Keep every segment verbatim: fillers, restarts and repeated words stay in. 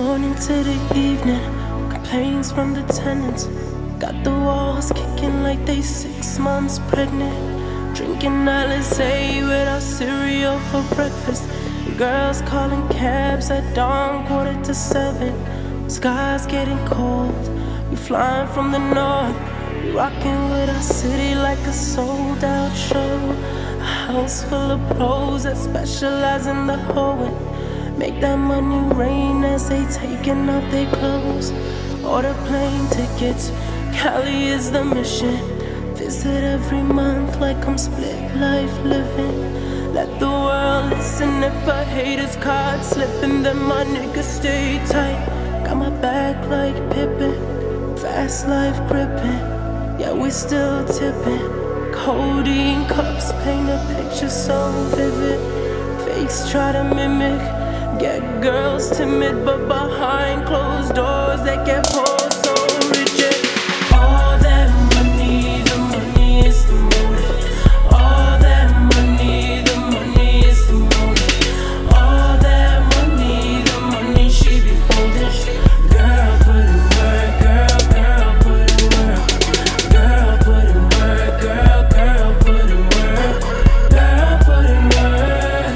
morning to the evening, complaints from the tenants. Got the walls kicking like they six months pregnant. Drinking Alizé without cereal for breakfast. Girls calling cabs at dawn, quarter to seven. Sky's getting cold, we flying from the north. We rocking with our city like a sold out show. A house full of pros that specialize in the hoeing. Make that money rain as they taking off their clothes. Order plane tickets, Cali is the mission. Visit every month like I'm split life living. Let the world listen if a hater's caught slipping, then my niggas stay tight. Got my back like Pippin, fast life gripping. Yeah, we still tipping. Codeine cups paint a picture so vivid. Fakes try to mimic, get girls timid, but behind closed doors they get pulled so rigid. All that money, the money is the motive. All that money, the money is the motive. All that money, the money she be folding. Girl, put in work, girl, girl, put in work. Girl, put in work, girl, girl, put in work. Girl, put in work.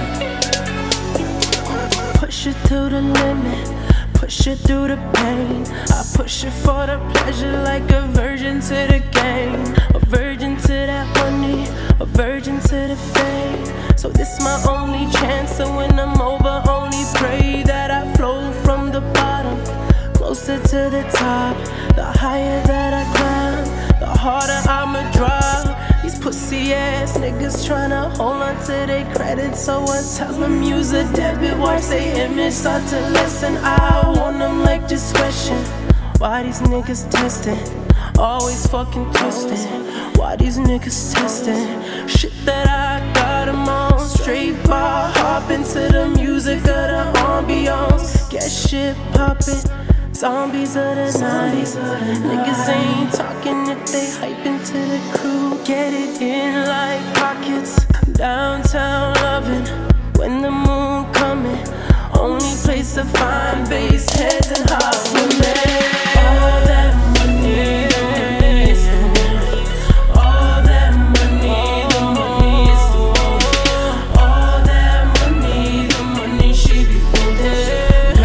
Push it to the limit, push it through the pain. I push it for the pleasure like a virgin to the game. A virgin to that money, a virgin to the fame. So this my only chance, so when I'm over, only pray that I flow from the bottom closer to the top. The higher that I climb, the harder I'ma drop. These pussy ass niggas tryna hold on to their credit, so I tell them use a debit. Watch they image start to listen. I want them like discretion. Why these niggas testing? Always fucking twisting. Why these niggas testing? Shit that I got them on. Straight bar hopping to the music of the ambiance. Get shit poppin'. Zombies of the night. Niggas ain't talking if they hyping to the crew. Get it in like pockets. Downtown loving when the moon coming. Only place to find bass heads and hot women. All that money, the money is the motive. All that money, the money is the motive. All that money, the money she be folding.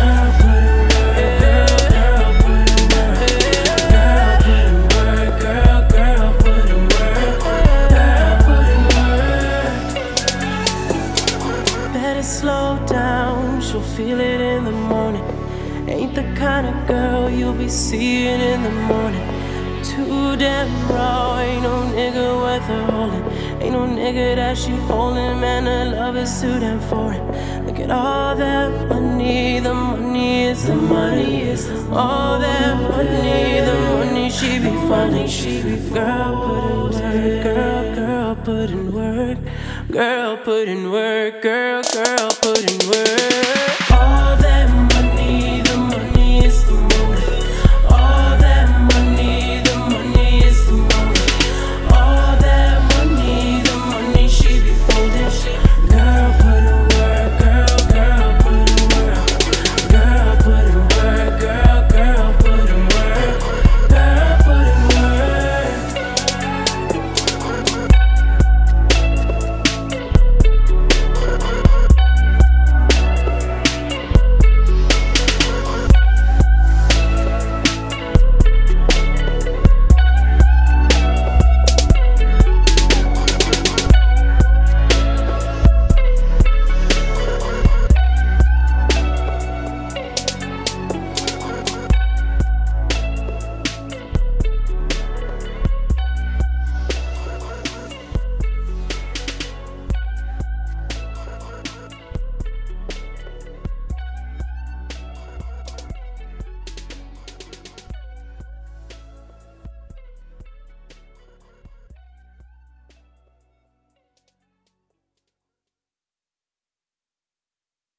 Slow down, she'll feel it in the morning. Ain't the kind of girl you'll be seeing in the morning. Too damn raw, ain't no nigga worth her holding. Ain't no nigga that she holding, man, her love is too damn foreign. Look at all that money, the money is the money. All that money, the money she be funding. She be girl, put in work, girl, girl, put in work. Girl, put in work, girl, girl, put in work.